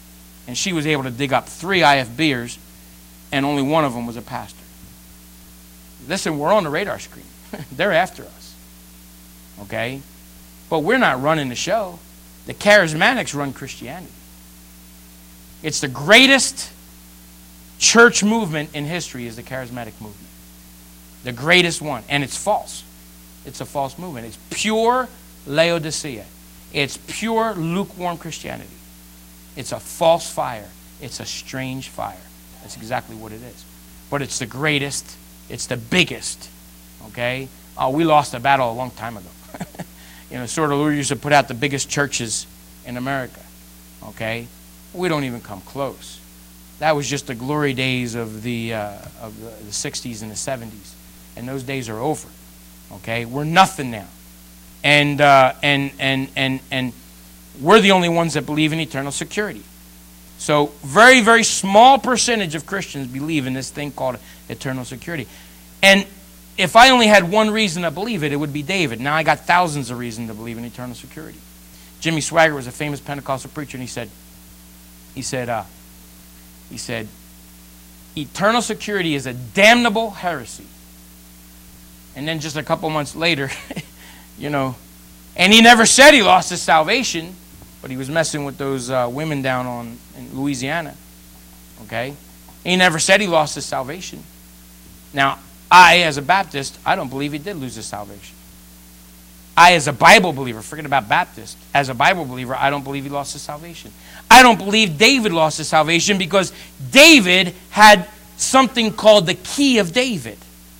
And she was able to dig up three I F Bers, and only one of them was a pastor. Listen, we're on the radar screen. They're after us. Okay? But we're not running the show. The charismatics run Christianity. It's the greatest church movement in history is the charismatic movement. The greatest one. And it's false. It's a false movement. It's pure Laodicea. It's pure lukewarm Christianity. It's a false fire. It's a strange fire. That's exactly what it is. But it's the greatest. It's the biggest. Okay? Oh, we lost a battle a long time ago. You know, sort of we used to put out the biggest churches in America. Okay? We don't even come close. That was just the glory days of the uh, of the, the sixties and the seventies. And those days are over. Okay? We're nothing now. And uh, and and and and we're the only ones that believe in eternal security. So very, very small percentage of Christians believe in this thing called eternal security. And if I only had one reason to believe it, it would be David. Now I got thousands of reasons to believe in eternal security. Jimmy Swaggart was a famous Pentecostal preacher, and he said, he said, uh, he said, eternal security is a damnable heresy. And then just a couple months later, you know, and he never said he lost his salvation, but he was messing with those uh, women down on in Louisiana. Okay? He never said he lost his salvation. Now, I, as a Baptist, I don't believe he did lose his salvation. I, as a Bible believer, forget about Baptist, as a Bible believer, I don't believe he lost his salvation. I don't believe David lost his salvation because David had something called the key of David.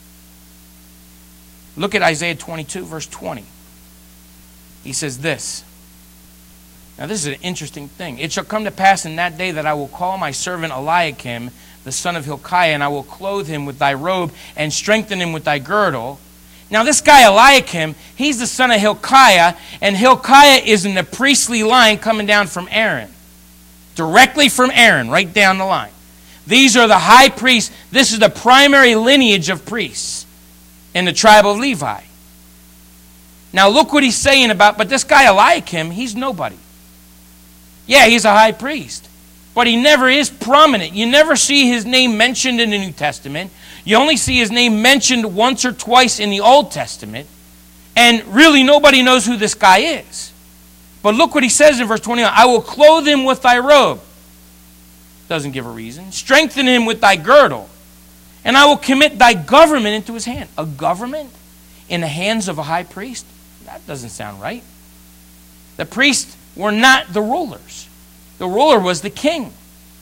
Look at Isaiah twenty-two, verse twenty. He says this. Now this is an interesting thing. It shall come to pass in that day that I will call my servant Eliakim, the son of Hilkiah, and I will clothe him with thy robe and strengthen him with thy girdle. Now this guy Eliakim, he's the son of Hilkiah, and Hilkiah is in the priestly line coming down from Aaron. Directly from Aaron, right down the line. These are the high priests. This is the primary lineage of priests in the tribe of Levi. Now look what he's saying about, but this guy Eliakim, he's nobody. Yeah, he's a high priest. But he never is prominent. You never see his name mentioned in the New Testament. You only see his name mentioned once or twice in the Old Testament. And really nobody knows who this guy is. But look what he says in verse twenty-one. I will clothe him with thy robe. Doesn't give a reason. Strengthen him with thy girdle. And I will commit thy government into his hand. A government in the hands of a high priest? That doesn't sound right. The priests were not the rulers. The ruler was the king.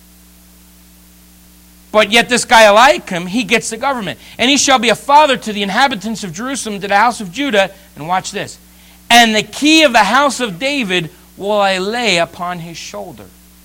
But yet this guy Eliakim, he gets the government. And he shall be a father to the inhabitants of Jerusalem, to the house of Judah. And watch this. And the key of the house of David will I lay upon his shoulder.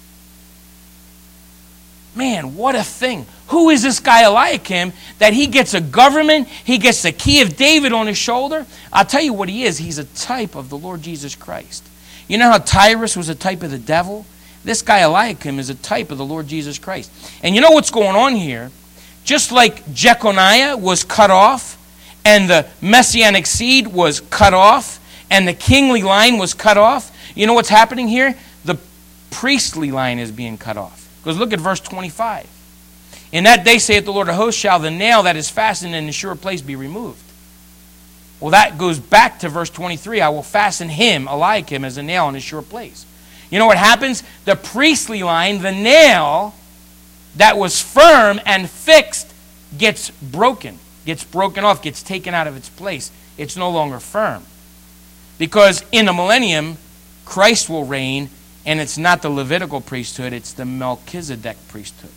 Man, what a thing. Who is this guy Eliakim that he gets a government, he gets the key of David on his shoulder? I'll tell you what he is. He's a type of the Lord Jesus Christ. You know how Tyrus was a type of the devil? This guy Eliakim is a type of the Lord Jesus Christ. And you know what's going on here? Just like Jeconiah was cut off, and the messianic seed was cut off, and the kingly line was cut off, you know what's happening here? The priestly line is being cut off. Because look at verse twenty-five. In that day, saith the Lord of hosts, shall the nail that is fastened in the sure place be removed. Well, that goes back to verse twenty-three. I will fasten him, Eliakim, as a nail in his sure place. You know what happens? The priestly line, the nail that was firm and fixed, gets broken. Gets broken off, gets taken out of its place. It's no longer firm. Because in the millennium, Christ will reign, and it's not the Levitical priesthood, it's the Melchizedek priesthood.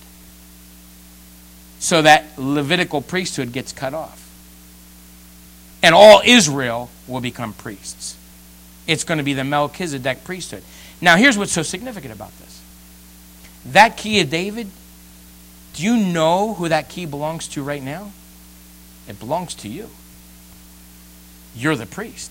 So that Levitical priesthood gets cut off. And all Israel will become priests. It's going to be the Melchizedek priesthood. Now here's what's so significant about this. That key of David, do you know who that key belongs to right now? It belongs to you. You're the priest.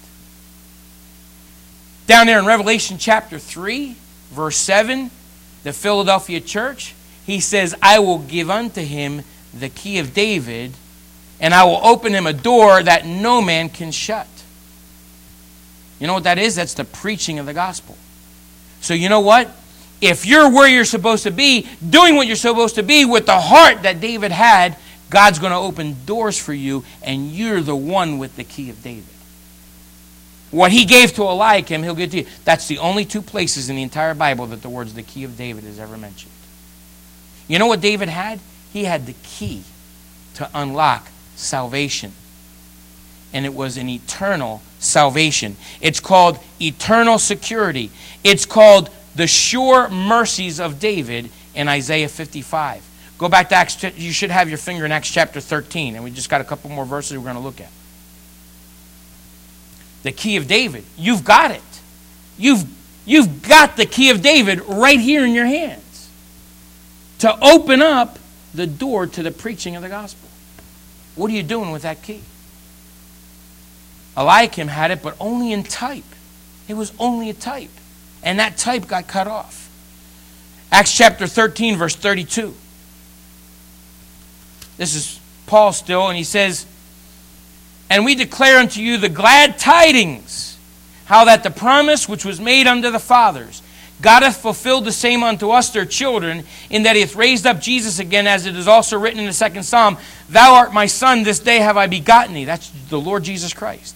Down there in Revelation chapter three, verse seven, the Philadelphia church, he says, I will give unto him the key of David, and I will open him a door that no man can shut. You know what that is? That's the preaching of the gospel. So you know what? if you're where you're supposed to be, doing what you're supposed to be with the heart that David had, God's going to open doors for you, and you're the one with the key of David. What he gave to Eliakim, he'll give to you. That's the only two places in the entire Bible that the words the key of David is ever mentioned. You know what David had? He had the key to unlock salvation. And it was an eternal salvation. It's called eternal security. It's called the sure mercies of David in Isaiah fifty-five. Go back to Acts. You should have your finger in Acts chapter thirteen. And we just got a couple more verses we're going to look at. The key of David. You've got it. You've, you've got the key of David right here in your hands to open up the door to the preaching of the gospel. What are you doing with that key? Eliakim had it, but only in type. It was only a type. And that type got cut off. Acts chapter thirteen, verse thirty-two. This is Paul still, and he says, "And we declare unto you the glad tidings, how that the promise which was made unto the fathers, God hath fulfilled the same unto us their children, in that he hath raised up Jesus again, as it is also written in the second psalm, Thou art my son, this day have I begotten thee." That's the Lord Jesus Christ.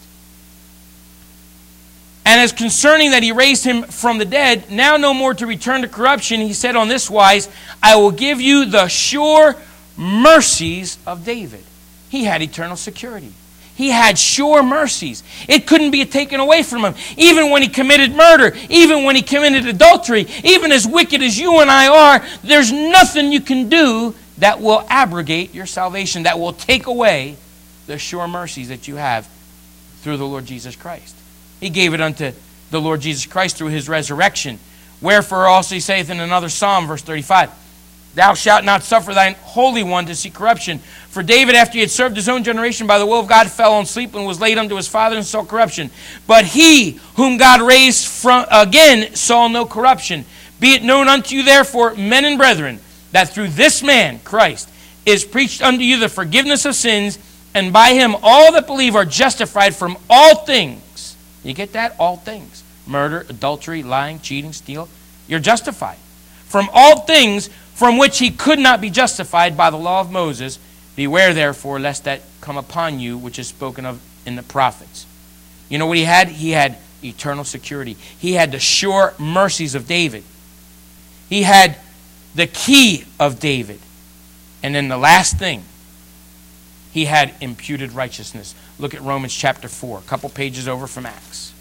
"And as concerning that he raised him from the dead, now no more to return to corruption, he said on this wise, I will give you the sure mercies of David." He had eternal security. He had sure mercies. It couldn't be taken away from him. Even when he committed murder, even when he committed adultery, even as wicked as you and I are, there's nothing you can do that will abrogate your salvation, that will take away the sure mercies that you have through the Lord Jesus Christ. He gave it unto the Lord Jesus Christ through his resurrection. Wherefore also he saith in another psalm, verse thirty-five, "Thou shalt not suffer thine Holy One to see corruption. For David, after he had served his own generation by the will of God, fell on sleep and was laid unto his father and saw corruption. But he whom God raised from again saw no corruption. Be it known unto you therefore, men and brethren, that through this man, Christ, is preached unto you the forgiveness of sins, and by him all that believe are justified from all things." You get that? All things. Murder, adultery, lying, cheating, steal. You're justified. "From all things from which he could not be justified by the law of Moses. Beware therefore lest that come upon you which is spoken of in the prophets." You know what he had? He had eternal security. He had the sure mercies of David. He had the key of David. And then the last thing, he had imputed righteousness. Look at Romans chapter four, a couple pages over from Acts.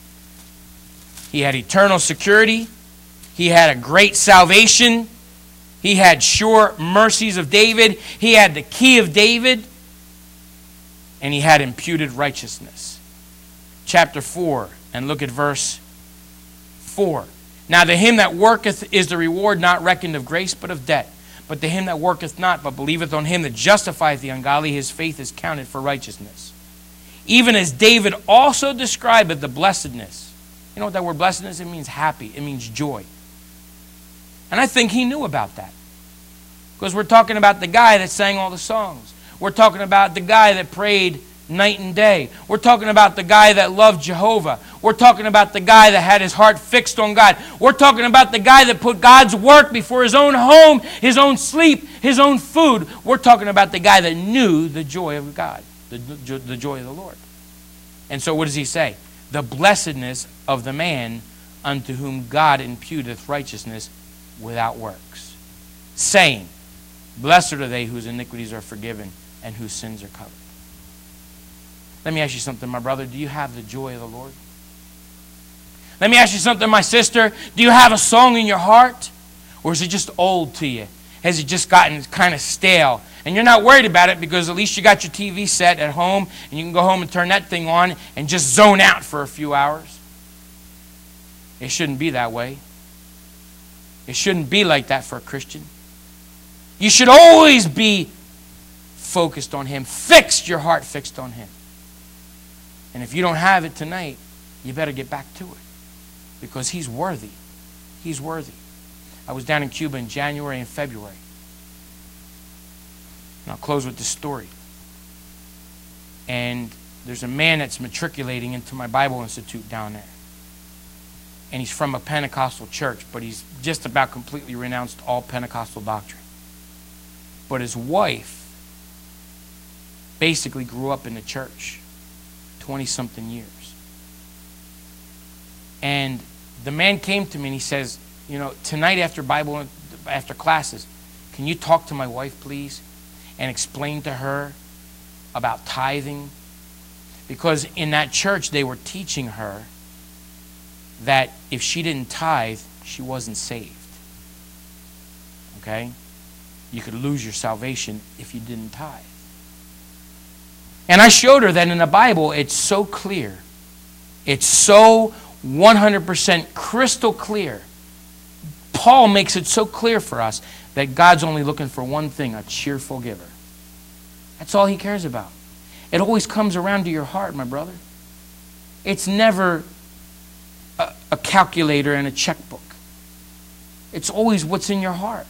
He had eternal security. He had a great salvation. He had sure mercies of David. He had the key of David. And he had imputed righteousness. Chapter four, and look at verse four. "Now to him that worketh is the reward not reckoned of grace, but of debt. But to him that worketh not, but believeth on him that justifieth the ungodly, his faith is counted for righteousness. Even as David also describeth the blessedness." You know what that word blessedness? It means happy. It means joy. And I think he knew about that. Because we're talking about the guy that sang all the songs. We're talking about the guy that prayed night and day. We're talking about the guy that loved Jehovah. We're talking about the guy that had his heart fixed on God. We're talking about the guy that put God's work before his own home, his own sleep, his own food. We're talking about the guy that knew the joy of God, the, the joy of the Lord. And so what does he say? The blessedness of the man unto whom God imputeth righteousness without works, saying, Blessed are they whose iniquities are forgiven and whose sins are covered. Let me ask you something, my brother. Do you have the joy of the Lord? Let me ask you something, my sister. Do you have a song in your heart? Or is it just old to you? Has it just gotten kind of stale? And you're not worried about it because at least you got your T V set at home and you can go home and turn that thing on and just zone out for a few hours. It shouldn't be that way. It shouldn't be like that for a Christian. You should always be focused on Him. Fixed, your heart fixed on Him. And if you don't have it tonight, you better get back to it. Because He's worthy. He's worthy. I was down in Cuba in January and February. And I'll close with this story. And there's a man that's matriculating into my Bible Institute down there. and he's from a Pentecostal church, but he's just about completely renounced all Pentecostal doctrine. But his wife basically grew up in the church twenty-something years. And the man came to me and he says, you know, tonight after Bible, after classes, can you talk to my wife, please, and explain to her about tithing? Because in that church, they were teaching her that if she didn't tithe, she wasn't saved. Okay? You could lose your salvation if you didn't tithe. And I showed her that in the Bible, it's so clear. It's so one hundred percent crystal clear. Paul makes it so clear for us that God's only looking for one thing, a cheerful giver. That's all he cares about. It always comes around to your heart, my brother. It's never a, a calculator and a checkbook. It's always what's in your heart.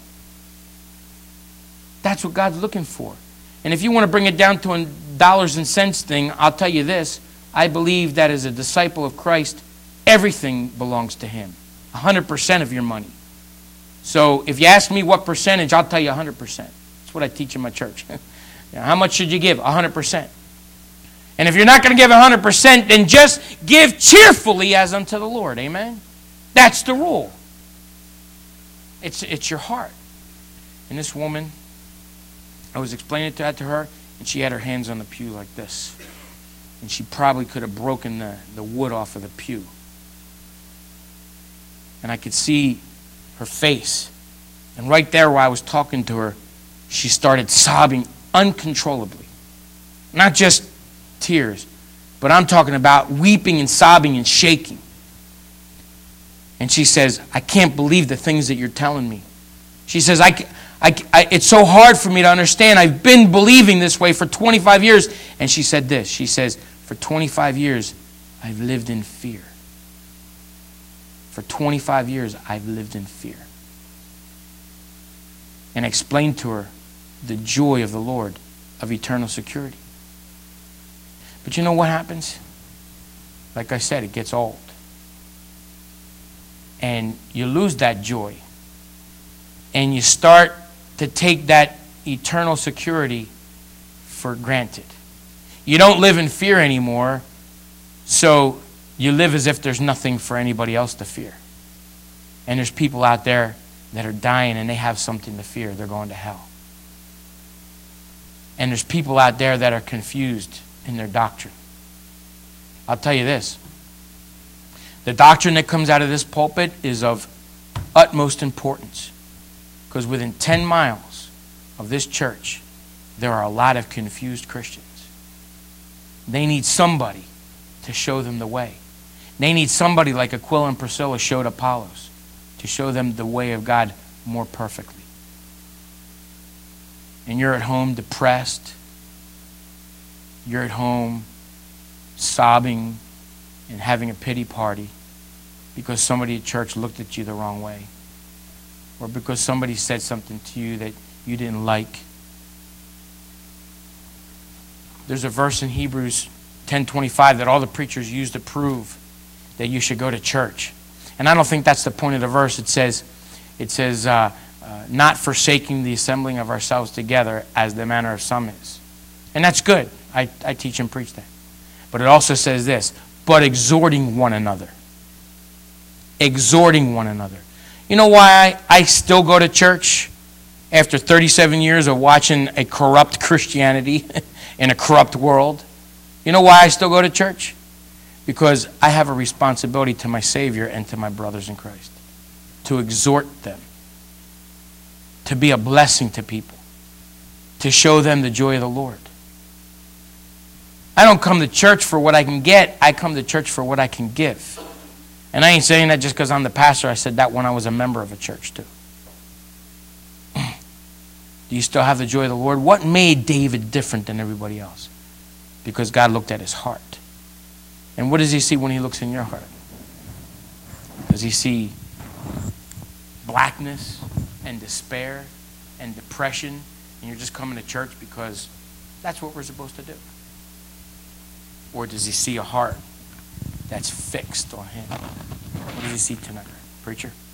That's what God's looking for. And if you want to bring it down to a dollars and cents thing, I'll tell you this. I believe that as a disciple of Christ, everything belongs to him. one hundred percent of your money. So if you ask me what percentage, I'll tell you one hundred percent. That's what I teach in my church. Now, how much should you give? one hundred percent. And if you're not going to give one hundred percent, then just give cheerfully as unto the Lord. Amen? That's the rule. It's, it's your heart. And this woman, I was explaining that to her, and she had her hands on the pew like this. And she probably could have broken the, the wood off of the pew. And I could see her face. And right there where I was talking to her, she started sobbing uncontrollably. Not just tears, but I'm talking about weeping and sobbing and shaking. And she says, I can't believe the things that you're telling me. She says, I, I, I, it's so hard for me to understand. I've been believing this way for twenty-five years. And she said this. She says, for twenty-five years, I've lived in fear. For twenty-five years, I've lived in fear. And I explained to her the joy of the Lord of eternal security. But you know what happens? Like I said, it gets old. And you lose that joy. And you start to take that eternal security for granted. You don't live in fear anymore, so you live as if there's nothing for anybody else to fear. And there's people out there that are dying and they have something to fear. They're going to hell. And there's people out there that are confused in their doctrine. I'll tell you this. The doctrine that comes out of this pulpit is of utmost importance. Because within ten miles of this church, there are a lot of confused Christians. They need somebody to show them the way. They need somebody like Aquila and Priscilla showed Apollos to show them the way of God more perfectly. And you're at home depressed. You're at home sobbing and having a pity party because somebody at church looked at you the wrong way, or because somebody said something to you that you didn't like. There's a verse in Hebrews ten twenty-five that all the preachers use to prove that you should go to church. And I don't think that's the point of the verse. It says, it says, uh, uh, not forsaking the assembling of ourselves together as the manner of some is. And that's good. I, I teach and preach that. But it also says this, but exhorting one another. Exhorting one another. You know why I, I still go to church after thirty-seven years of watching a corrupt Christianity in a corrupt world? You know why I still go to church? Because I have a responsibility to my Savior and to my brothers in Christ. To exhort them. To be a blessing to people. To show them the joy of the Lord. I don't come to church for what I can get. I come to church for what I can give. And I ain't saying that just because I'm the pastor. I said that when I was a member of a church too. Do you still have the joy of the Lord? What made David different than everybody else? Because God looked at his heart. And what does he see when he looks in your heart? Does he see blackness and despair and depression, and you're just coming to church because that's what we're supposed to do? Or does he see a heart that's fixed on him. What does he see tonight, preacher?